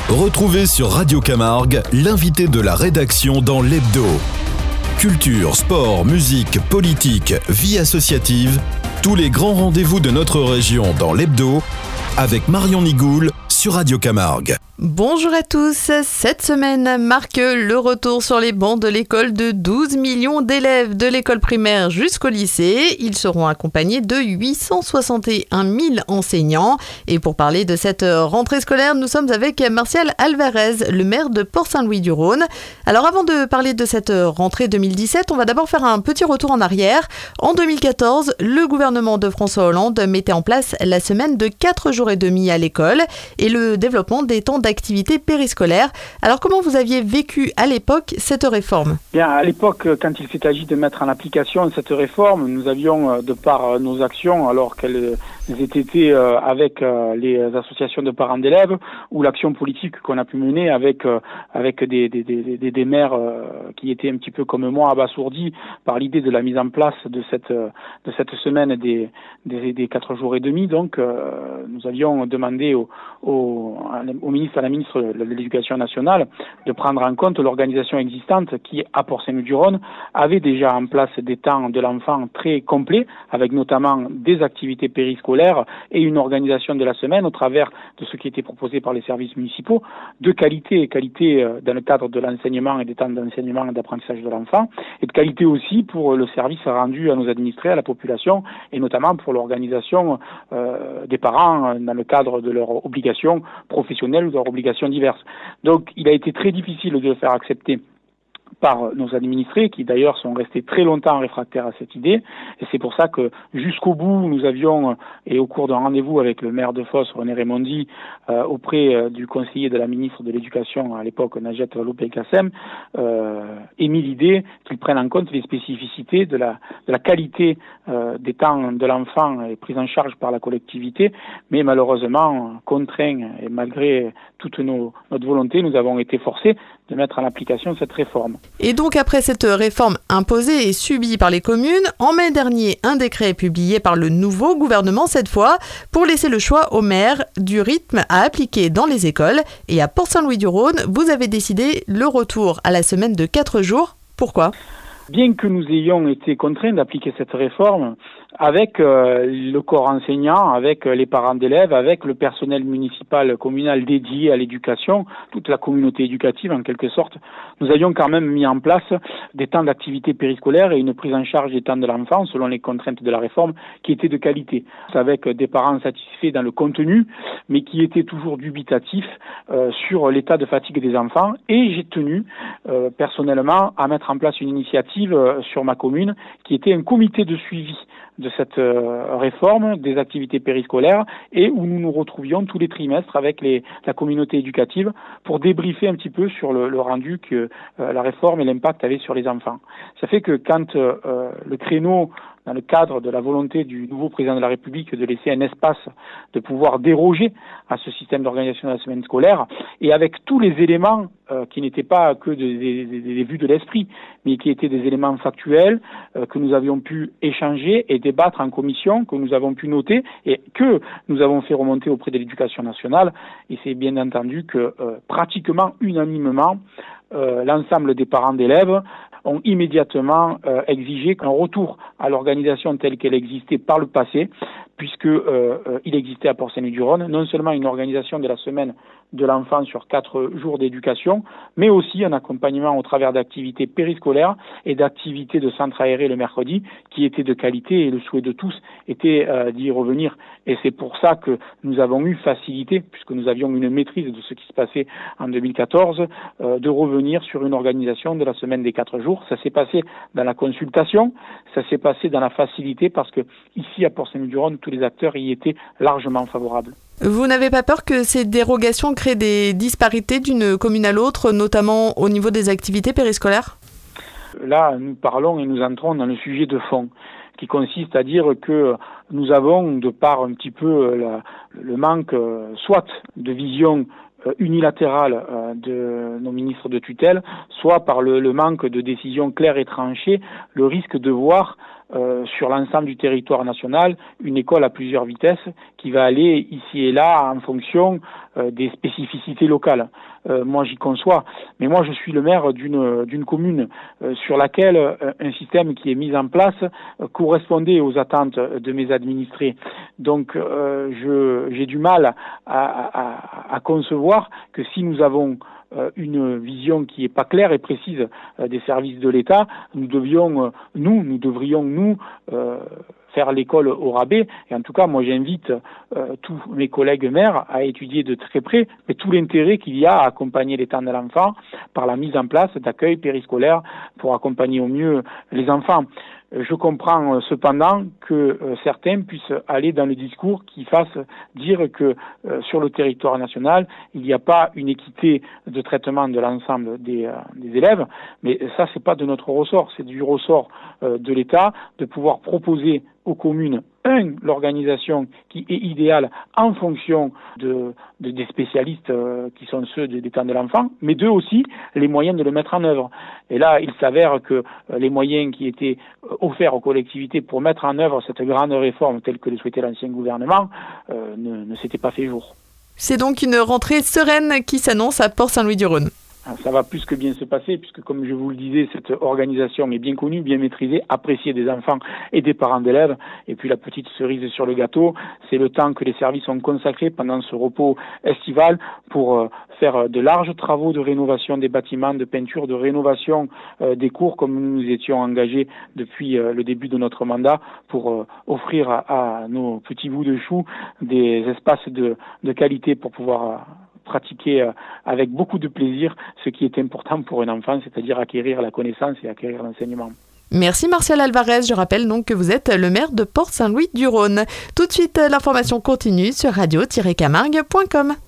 Retrouvez sur Radio Camargue l'invité de la rédaction dans l'Hebdo. Culture, sport, musique, politique, vie associative, tous les grands rendez-vous de notre région dans l'Hebdo avec Marion Nigoul sur Radio Camargue. Bonjour à tous, cette semaine marque le retour sur les bancs de l'école de 12 millions d'élèves de l'école primaire jusqu'au lycée. Ils seront accompagnés de 861 000 enseignants. Et pour parler de cette rentrée scolaire, nous sommes avec Martial Alvarez, le maire de Port-Saint-Louis-du-Rhône. Alors avant de parler de cette rentrée 2017, on va d'abord faire un petit retour en arrière. En 2014, le gouvernement de François Hollande mettait en place la semaine de 4 jours et demi à l'école et le développement des temps d'activité périscolaire. Alors comment vous aviez vécu à l'époque cette réforme ? Bien, à l'époque, quand il s'est agi de mettre en application cette réforme, nous avions, de par nos actions, alors qu'elles étaient avec les associations de parents d'élèves, ou l'action politique qu'on a pu mener avec des maires qui étaient un petit peu comme moi abasourdis par l'idée de la mise en place de cette semaine des 4 jours et demi. Donc, nous avions demandé à la ministre de l'Éducation nationale de prendre en compte l'organisation existante qui, à Port-Saint-Louis-du-Rhône, avait déjà en place des temps de l'enfant très complets, avec notamment des activités périscolaires et une organisation de la semaine au travers de ce qui était proposé par les services municipaux, de qualité dans le cadre de l'enseignement et des temps d'enseignement et d'apprentissage de l'enfant, et de qualité aussi pour le service rendu à nos administrés, à la population, et notamment pour l'organisation des parents dans le cadre de leurs obligations professionnelles ou de leurs obligations diverses. Donc, il a été très difficile de le faire accepter par nos administrés, qui d'ailleurs sont restés très longtemps réfractaires à cette idée, et c'est pour ça que jusqu'au bout, nous avions, et au cours d'un rendez-vous avec le maire de Fos, René Raimondi, auprès du conseiller de la ministre de l'Éducation à l'époque, Najat Vallaud-Belkacem, émis l'idée qu'ils prennent en compte les spécificités de la qualité des temps de l'enfant et prise en charge par la collectivité, mais malheureusement, contraints et malgré toute notre volonté, nous avons été forcés de mettre en application cette réforme. Et donc après cette réforme imposée et subie par les communes, en mai dernier, un décret est publié par le nouveau gouvernement cette fois pour laisser le choix aux maires du rythme à appliquer dans les écoles. Et à Port-Saint-Louis-du-Rhône, vous avez décidé le retour à la semaine de 4 jours. Pourquoi ? Bien que nous ayons été contraints d'appliquer cette réforme avec le corps enseignant, avec les parents d'élèves, avec le personnel municipal communal dédié à l'éducation, toute la communauté éducative en quelque sorte, nous avions quand même mis en place des temps d'activité périscolaire et une prise en charge des temps de l'enfant selon les contraintes de la réforme qui étaient de qualité, avec des parents satisfaits dans le contenu mais qui étaient toujours dubitatifs sur l'état de fatigue des enfants, et j'ai tenu personnellement à mettre en place une initiative sur ma commune qui était un comité de suivi de cette réforme des activités périscolaires, et où nous nous retrouvions tous les trimestres avec la communauté éducative pour débriefer un petit peu sur le rendu que la réforme et l'impact avaient sur les enfants. Ça fait que quand le créneau, dans le cadre de la volonté du nouveau président de la République de laisser un espace de pouvoir déroger à ce système d'organisation de la semaine scolaire, et avec tous les éléments qui n'étaient pas que des vues de l'esprit, mais qui étaient des éléments factuels que nous avions pu échanger et débattre en commission, que nous avons pu noter et que nous avons fait remonter auprès de l'Éducation nationale. Et c'est bien entendu que pratiquement unanimement, l'ensemble des parents d'élèves ont immédiatement exigé un retour à l'organisation telle qu'elle existait par le passé, puisque il existait à Port-Saint-Louis-du-Rhône non seulement une organisation de la semaine de l'enfant sur 4 jours d'éducation, mais aussi un accompagnement au travers d'activités périscolaires et d'activités de centres aérés le mercredi qui étaient de qualité, et le souhait de tous était d'y revenir. Et c'est pour ça que nous avons eu facilité, puisque nous avions une maîtrise de ce qui se passait en 2014, de revenir sur une organisation de la semaine des 4 jours. Ça s'est passé dans la consultation, ça s'est passé dans la facilité, parce que ici à Port-Saint-Louis-du-Rhône, tous les acteurs y étaient largement favorables. Vous n'avez pas peur que ces dérogations créent des disparités d'une commune à l'autre, notamment au niveau des activités périscolaires ? Là, nous parlons et nous entrons dans le sujet de fond, qui consiste à dire que nous avons, de par un petit peu le manque, soit de vision unilatérale de nos ministres de tutelle, soit par le manque de décisions claires et tranchées, le risque de voir sur l'ensemble du territoire national une école à plusieurs vitesses qui va aller ici et là en fonction des spécificités locales. Moi j'y conçois, mais moi je suis le maire d'une commune sur laquelle un système qui est mis en place correspondait aux attentes de mes administrés. Donc j'ai du mal à concevoir que si nous avons une vision qui est pas claire et précise des services de l'État, nous devrions faire l'école au rabais. Et en tout cas, moi j'invite tous mes collègues maires à étudier de très près tout l'intérêt qu'il y a à accompagner les temps de l'enfant par la mise en place d'accueil périscolaire pour accompagner au mieux les enfants. Je comprends cependant que certains puissent aller dans le discours qui fasse dire que sur le territoire national, il n'y a pas une équité de traitement de l'ensemble des élèves, mais ça c'est pas de notre ressort, c'est du ressort de l'État de pouvoir proposer aux communes l'organisation qui est idéale en fonction des spécialistes qui sont ceux des temps de l'enfant, mais deux aussi les moyens de le mettre en œuvre. Et là, il s'avère que les moyens qui étaient offerts aux collectivités pour mettre en œuvre cette grande réforme telle que le souhaitait l'ancien gouvernement ne s'étaient pas fait jour. C'est donc une rentrée sereine qui s'annonce à Port-Saint-Louis-du-Rhône. Ça va plus que bien se passer, puisque comme je vous le disais, cette organisation est bien connue, bien maîtrisée, appréciée des enfants et des parents d'élèves. Et puis la petite cerise sur le gâteau, c'est le temps que les services ont consacré pendant ce repos estival pour faire de larges travaux de rénovation des bâtiments, de peinture, de rénovation des cours, comme nous nous étions engagés depuis le début de notre mandat, pour offrir à nos petits bouts de chou des espaces de qualité pour pouvoir pratiquer avec beaucoup de plaisir ce qui est important pour un enfant, c'est-à-dire acquérir la connaissance et acquérir l'enseignement. Merci Martial Alvarez, je rappelle donc que vous êtes le maire de Port-Saint-Louis-du-Rhône. Tout de suite, l'information continue sur radio-camargue.com.